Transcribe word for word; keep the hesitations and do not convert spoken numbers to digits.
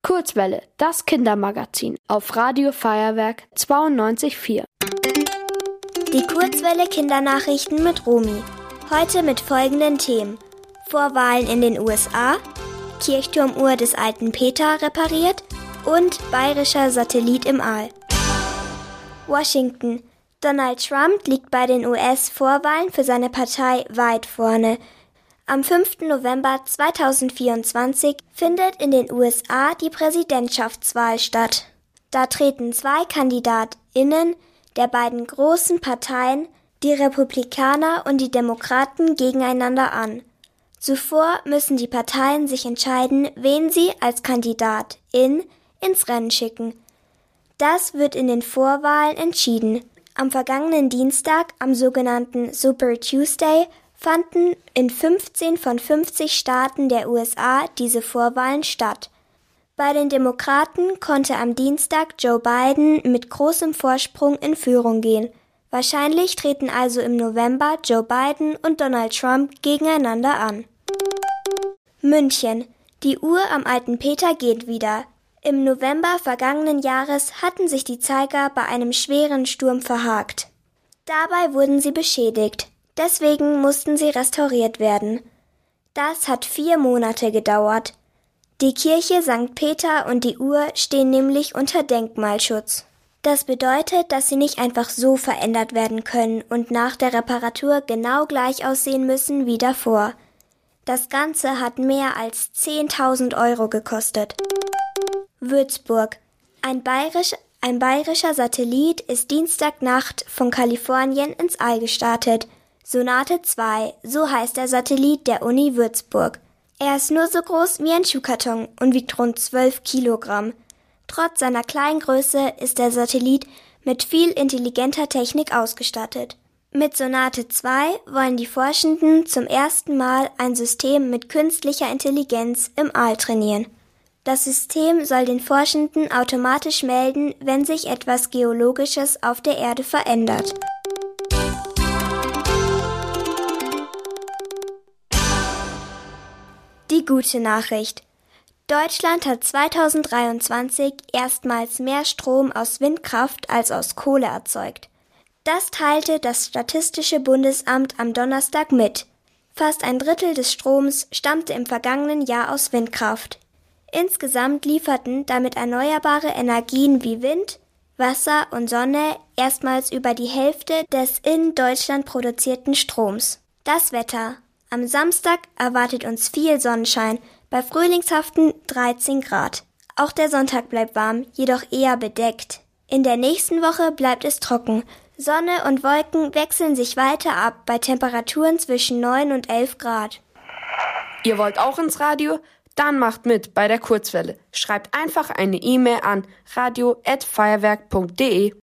Kurzwelle, das Kindermagazin auf Radio Feuerwerk zweiundneunzig Komma vier. Die Kurzwelle Kindernachrichten mit Romy. Heute mit folgenden Themen: Vorwahlen in den U S A, Kirchturmuhr des alten Peter repariert und bayerischer Satellit im All. Washington. Donald Trump liegt bei den U S-Vorwahlen für seine Partei weit vorne. Am fünften November zweitausendvierundzwanzig findet in den U S A die Präsidentschaftswahl statt. Da treten zwei KandidatInnen der beiden großen Parteien, die Republikaner und die Demokraten, gegeneinander an. Zuvor müssen die Parteien sich entscheiden, wen sie als Kandidatin ins Rennen schicken. Das wird in den Vorwahlen entschieden. Am vergangenen Dienstag, am sogenannten Super Tuesday, fanden in fünfzehn von fünfzig Staaten der U S A diese Vorwahlen statt. Bei den Demokraten konnte am Dienstag Joe Biden mit großem Vorsprung in Führung gehen. Wahrscheinlich treten also im November Joe Biden und Donald Trump gegeneinander an. München. Die Uhr am alten Peter geht wieder. Im November vergangenen Jahres hatten sich die Zeiger bei einem schweren Sturm verhakt. Dabei wurden sie beschädigt. Deswegen mussten sie restauriert werden. Das hat vier Monate gedauert. Die Kirche Sankt Peter und die Uhr stehen nämlich unter Denkmalschutz. Das bedeutet, dass sie nicht einfach so verändert werden können und nach der Reparatur genau gleich aussehen müssen wie davor. Das Ganze hat mehr als zehntausend Euro gekostet. Würzburg. Ein, bayerisch, ein bayerischer Satellit ist Dienstagnacht von Kalifornien ins All gestartet. Sonate zwei, so heißt der Satellit der Uni Würzburg. Er ist nur so groß wie ein Schuhkarton und wiegt rund zwölf Kilogramm. Trotz seiner kleinen Größe ist der Satellit mit viel intelligenter Technik ausgestattet. Mit Sonate zwei wollen die Forschenden zum ersten Mal ein System mit künstlicher Intelligenz im All trainieren. Das System soll den Forschenden automatisch melden, wenn sich etwas Geologisches auf der Erde verändert. Die gute Nachricht. Deutschland hat zweitausenddreiundzwanzig erstmals mehr Strom aus Windkraft als aus Kohle erzeugt. Das teilte das Statistische Bundesamt am Donnerstag mit. Fast ein Drittel des Stroms stammte im vergangenen Jahr aus Windkraft. Insgesamt lieferten damit erneuerbare Energien wie Wind, Wasser und Sonne erstmals über die Hälfte des in Deutschland produzierten Stroms. Das Wetter. Am Samstag erwartet uns viel Sonnenschein, bei frühlingshaften dreizehn Grad. Auch der Sonntag bleibt warm, jedoch eher bedeckt. In der nächsten Woche bleibt es trocken. Sonne und Wolken wechseln sich weiter ab bei Temperaturen zwischen neun und elf Grad. Ihr wollt auch ins Radio? Dann macht mit bei der Kurzwelle. Schreibt einfach eine E-Mail an radio at feuerwerk punkt de.